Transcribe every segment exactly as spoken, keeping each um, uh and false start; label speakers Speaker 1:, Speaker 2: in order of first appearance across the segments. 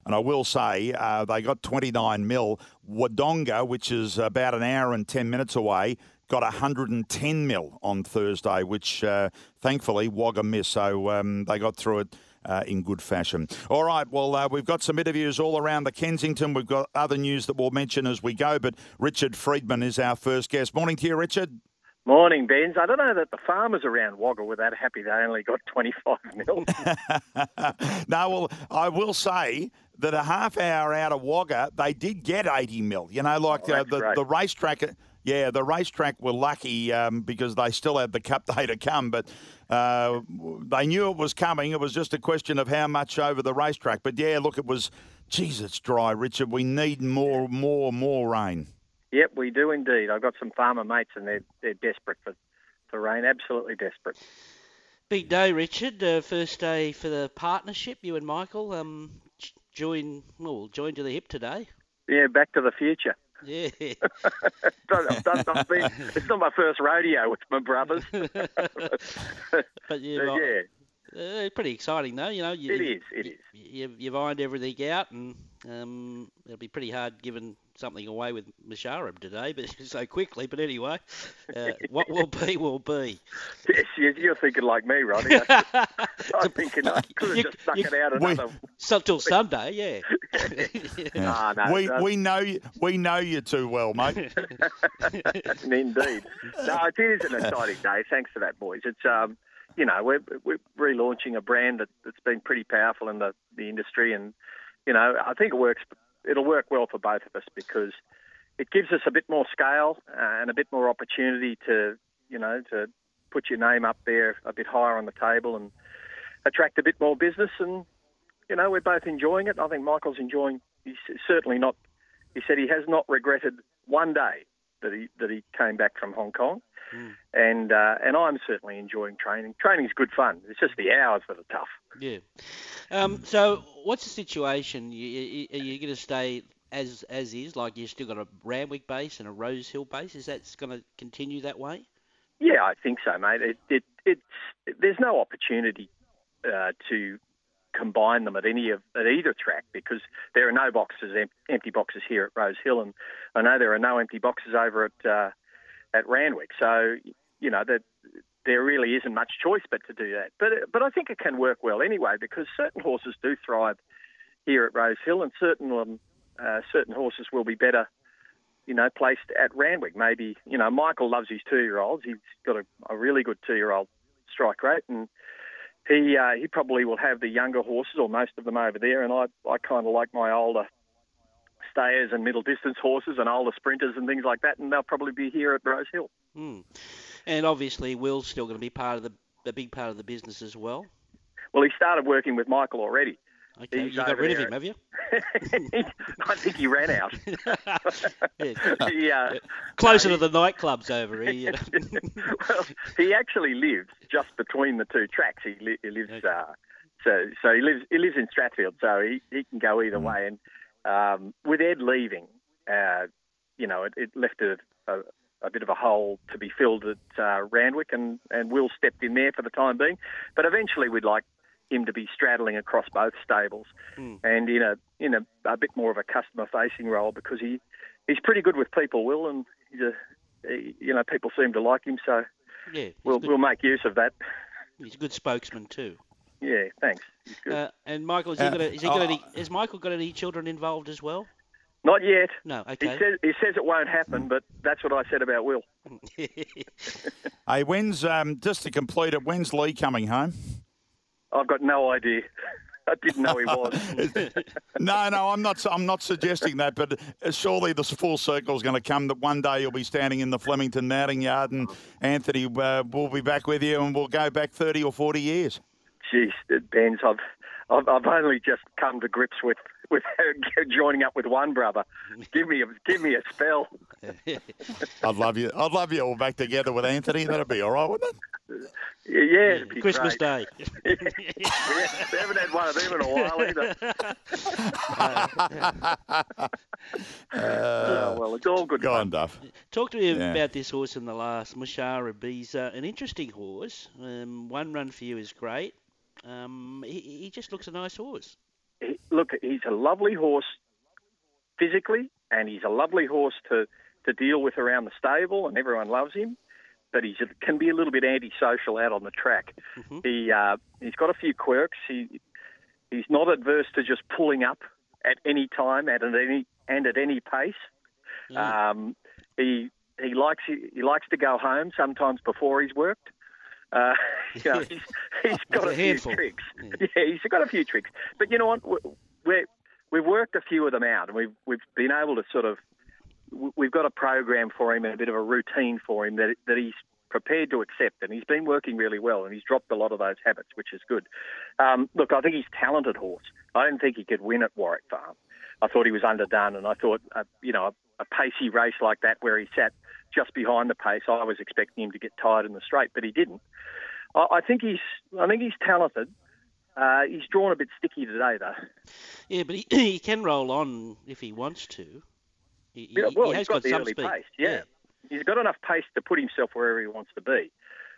Speaker 1: And I will say uh, they got twenty-nine mil. Wodonga, which is about an hour and ten minutes away, got one hundred ten mil on Thursday, which uh, thankfully Wagga missed. So um, they got through it uh, in good fashion. All right, well, uh, we've got some interviews all around the Kensington. We've got other news that we'll mention as we go, but Richard Friedman is our first guest. Morning to you, Richard.
Speaker 2: Morning, Benz. I don't know that the farmers around Wagga were that happy they only got twenty-five mil.
Speaker 1: No, well, I will say that a half hour out of Wagga, they did get eighty mil. You know, like
Speaker 2: Oh,
Speaker 1: uh,
Speaker 2: that's
Speaker 1: the,
Speaker 2: great.
Speaker 1: the racetrack, yeah, the racetrack were lucky um, because they still had the Cup Day to come, but uh, they knew it was coming. It was just a question of how much over the racetrack. But yeah, look, it was, geez, it's dry, Richard. We need more, more, more rain.
Speaker 2: Yep, we do indeed. I've got some farmer mates and they're they're desperate for, for rain, absolutely desperate.
Speaker 3: Big day, Richard. Uh, first day for the partnership. You and Michael um, j- join, well, joined to the hip today.
Speaker 2: Yeah, back to the future.
Speaker 3: Yeah.
Speaker 2: I've done something. It's not my first rodeo with my brothers.
Speaker 3: But yeah,
Speaker 2: Uh, yeah,
Speaker 3: uh, pretty exciting though. You know, you,
Speaker 2: it is. It is.
Speaker 3: You, you've ironed everything out, and um, it'll be pretty hard giving something away with Musharraf today, but so quickly. But anyway, uh, what will be will be.
Speaker 2: Yes, you- you're thinking like me, Ronnie. I'm thinking I could have
Speaker 3: You-
Speaker 2: just stuck
Speaker 3: you-
Speaker 2: it out
Speaker 1: we-
Speaker 2: another.
Speaker 3: So till Sunday, yeah.
Speaker 2: Ah, no,
Speaker 1: we
Speaker 2: no.
Speaker 1: we know you, we know you too well, mate.
Speaker 2: Indeed. No, it is an exciting day. Thanks for that, boys. It's um, you know, we're we're relaunching a brand that, that's been pretty powerful in the, the industry, and you know, I think it works. It'll work well for both of us because it gives us a bit more scale uh, and a bit more opportunity to, you know, to put your name up there a bit higher on the table and attract a bit more business. And you know, we're both enjoying it. I think Michael's enjoying. He's certainly not. He said he has not regretted one day that he that he came back from Hong Kong,
Speaker 3: Mm.
Speaker 2: and uh, and I'm certainly enjoying training. Training's good fun. It's just the hours that are tough.
Speaker 3: Yeah. Um, so what's the situation? You, you, are you going to stay as as is, like you've still got a Randwick base and a Rose Hill base? Is that going to continue that way?
Speaker 2: Yeah, I think so, mate. It, it it's there's no opportunity uh, to combine them at any of at either track because there are no boxes, em- empty boxes here at Rose Hill, and I know there are no empty boxes over at uh, at Randwick. So you know that there really isn't much choice but to do that. But but I think it can work well anyway because certain horses do thrive here at Rose Hill, and certain um, uh, certain horses will be better, you know, placed at Randwick. Maybe you know Michael loves his two-year-olds. He's got a, a really good two-year-old strike rate, and he uh, he probably will have the younger horses or most of them over there. And I I kind of like my older stayers and middle distance horses and older sprinters and things like that, and they'll probably be here at Rose Hill.
Speaker 3: Mm. And obviously, Will's still going to be part of the a big part of the business as well.
Speaker 2: Well, he started working with Michael already.
Speaker 3: Okay,
Speaker 2: He's
Speaker 3: you got
Speaker 2: over
Speaker 3: rid of
Speaker 2: there.
Speaker 3: him, have you?
Speaker 2: I think he ran out.
Speaker 3: Yeah.
Speaker 2: he, uh,
Speaker 3: Closer
Speaker 2: no,
Speaker 3: to the nightclubs over here. You know.
Speaker 2: well, he actually lives just between the two tracks. He, li- he lives,
Speaker 3: Okay.
Speaker 2: uh, so so he lives he lives in Stratfield, so he, he can go either way. And um, with Ed leaving, uh, you know, it, it left a, a, a bit of a hole to be filled at uh, Randwick, and, and Will stepped in there for the time being. But eventually, we'd like him to be straddling across both stables,
Speaker 3: Hmm.
Speaker 2: and in a in a, a bit more of a customer facing role because he he's pretty good with people, Will, and he's a he, you know people seem to like him, so
Speaker 3: Yeah, he's,
Speaker 2: we'll
Speaker 3: good.
Speaker 2: we'll make use of that.
Speaker 3: He's a good spokesman too.
Speaker 2: Yeah, thanks. He's good.
Speaker 3: Uh, and Michael, has he
Speaker 1: Uh,
Speaker 3: got? A, has he got
Speaker 1: uh,
Speaker 3: any? Has Michael got any children involved as well?
Speaker 2: Not yet.
Speaker 3: No.
Speaker 2: He
Speaker 3: Okay.
Speaker 2: says he says it won't happen, but that's what I said about Will.
Speaker 1: Hey, when's um, just to complete it? When's Lee coming home?
Speaker 2: I've got no idea. I didn't know he was.
Speaker 1: No, no, I'm not. I'm not suggesting that, but surely the full circle is going to come. That one day you'll be standing in the Flemington Mounting Yard, and Anthony uh, will be back with you, and we'll go back thirty or forty years.
Speaker 2: Jeez, Benz, I've, I've I've only just come to grips with with joining up with one brother. Give me a give me a spell.
Speaker 1: I'd love you. I'd love you all back together with Anthony. That'd be all right, wouldn't it?
Speaker 2: Yeah, yeah, it'd be
Speaker 3: Christmas
Speaker 2: great.
Speaker 3: Day.
Speaker 2: we haven't had one of them in a while either. Oh, well, it's all good
Speaker 1: Go
Speaker 2: fun.
Speaker 1: on, Duff.
Speaker 3: Talk to me
Speaker 1: Yeah.
Speaker 3: about this horse in the last, Musharraf. He's uh, an interesting horse. Um, one run for you is great. Um, he, he just looks a nice horse.
Speaker 2: he, look, he's a lovely horse physically, and he's a lovely horse to, to deal with around the stable, and everyone loves him. But he can be a little bit antisocial out on the track. Mm-hmm. He uh, he's got a few quirks. He he's not adverse to just pulling up at any time, at any and at any pace. Yeah. Um, he he likes he likes to go home sometimes before he's worked. Uh, you know, he's, he's got a, a few tricks. Yeah. yeah, he's got a few tricks. But you know what? We're, we've worked a few of them out, and we've we've been able to sort of. We've got a program for him and a bit of a routine for him that that he's prepared to accept, and he's been working really well, and he's dropped a lot of those habits, which is good. Um, look, I think he's a talented horse. I didn't think he could win at Warwick Farm. I thought he was underdone, and I thought, uh, you know, a, a pacey race like that where he sat just behind the pace, I was expecting him to get tired in the straight, but he didn't. I, I think he's, I think he's talented. Uh, he's drawn a bit sticky today, though.
Speaker 3: Yeah, but he, he can roll on if he wants to. He,
Speaker 2: yeah, well,
Speaker 3: he has
Speaker 2: he's got,
Speaker 3: got
Speaker 2: the
Speaker 3: some
Speaker 2: early
Speaker 3: speed.
Speaker 2: pace. Yeah. yeah, he's got enough pace to put himself wherever he wants to be.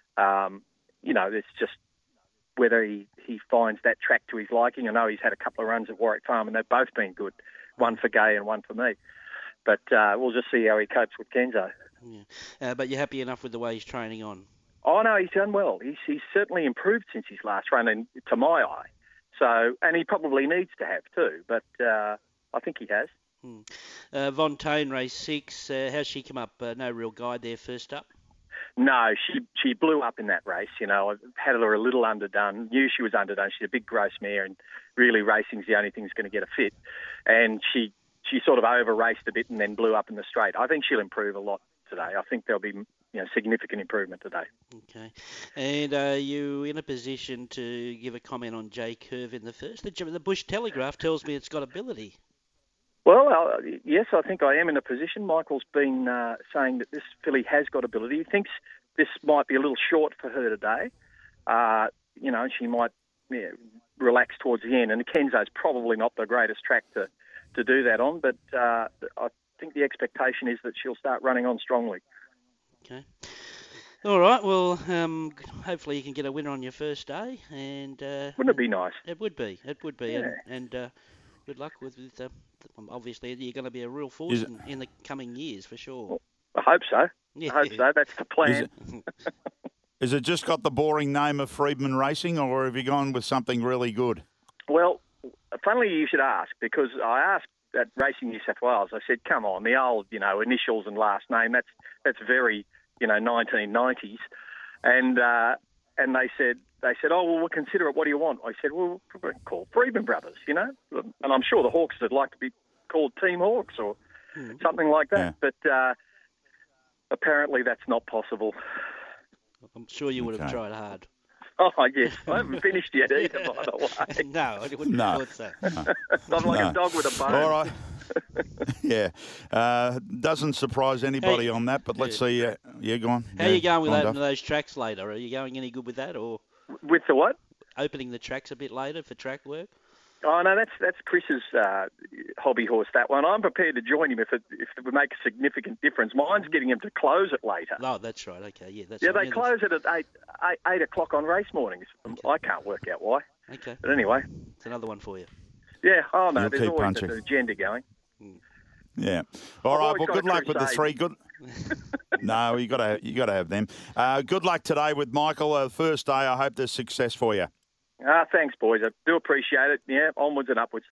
Speaker 2: Um, you know, it's just whether he, he finds that track to his liking. I know he's had a couple of runs at Warwick Farm, and they've both been good. One for Gay and one for me. But uh, we'll just see how he copes with Kenzo.
Speaker 3: Yeah. Uh, but you're happy enough with the way he's training on?
Speaker 2: Oh, no, he's done well. He's, he's certainly improved since his last run, and to my eye. So, and he probably needs to have too, but uh, I think he has.
Speaker 3: Hmm. Uh, Von Tone, race six. Uh, how's she come up? Uh, no real guide there first up?
Speaker 2: No, she she blew up in that race. You know, I had her a little underdone. Knew she was underdone. She's a big gross mare, and really racing's the only thing that's going to get her fit. And she she sort of over raced a bit and then blew up in the straight. I think she'll improve a lot today. I think there'll be you know significant improvement today.
Speaker 3: Okay. And are you in a position to give a comment on J Curve in the first? The, the Bush Telegraph tells me it's got ability.
Speaker 2: Well, uh, yes, I think I am in a position. Michael's been uh, saying that this filly has got ability. He thinks this might be a little short for her today. Uh, you know, she might yeah, relax towards the end. And Kenzo's probably not the greatest track to, to do that on, but uh, I think the expectation is that she'll start running on strongly.
Speaker 3: Okay. All right. Well, um, hopefully you can get a winner on your first day. And uh,
Speaker 2: wouldn't it be nice?
Speaker 3: It would be. It would be.
Speaker 2: Yeah.
Speaker 3: And, and uh, good luck with, with uh, obviously you're going to be a real force in, in the coming years for sure.
Speaker 2: Well, I hope so. Yeah. I hope so. That's the plan.
Speaker 1: Is it, is it just got the boring name of Freedman Racing, or have you gone with something really good?
Speaker 2: Well, funnily you should ask, because I asked at Racing New South Wales, I said, come on, the old, you know, initials and last name, that's that's very, you know, nineteen nineties. And uh, and they said, They said, oh, well, we'll consider it. What do you want? I said, well, we'll call Freedman Brothers, you know. And I'm sure the Hawks would like to be called Team Hawks or mm. something like that. Yeah. But uh, apparently that's not possible.
Speaker 3: I'm sure you would okay. have tried hard.
Speaker 2: Oh, yes. I haven't finished yet either, by the way.
Speaker 3: No, I wouldn't
Speaker 1: no.
Speaker 3: have thought
Speaker 2: so. No. I'm like no. a dog with a bone.
Speaker 1: All right. yeah. Uh, doesn't surprise anybody hey, on that, but let's yeah. see. Uh, yeah, go on.
Speaker 3: How
Speaker 1: yeah,
Speaker 3: are you going with
Speaker 1: opening
Speaker 3: those tracks later? Are you going any good with that, or
Speaker 2: with the what?
Speaker 3: Opening the tracks a bit later for track work?
Speaker 2: Oh no, that's that's Chris's uh, hobby horse. That one. I'm prepared to join him if it if it would make a significant difference. Mine's getting him to close it later.
Speaker 3: Oh, that's right. Okay, yeah, that's
Speaker 2: yeah.
Speaker 3: right.
Speaker 2: They yeah, close it at eight, eight eight o'clock on race mornings. Okay. I can't work out why.
Speaker 3: Okay.
Speaker 2: But anyway,
Speaker 3: it's another one for you.
Speaker 2: Yeah. Oh no,
Speaker 1: You'll
Speaker 2: there's always punching. an agenda going.
Speaker 3: Mm.
Speaker 1: Yeah. All right. Well, good luck with the three. Good. No, you got to you got to have them. Uh, good luck today with Michael. Uh, first day. I hope there's success for you.
Speaker 2: Ah, thanks, boys. I do appreciate it. Yeah, onwards and upwards.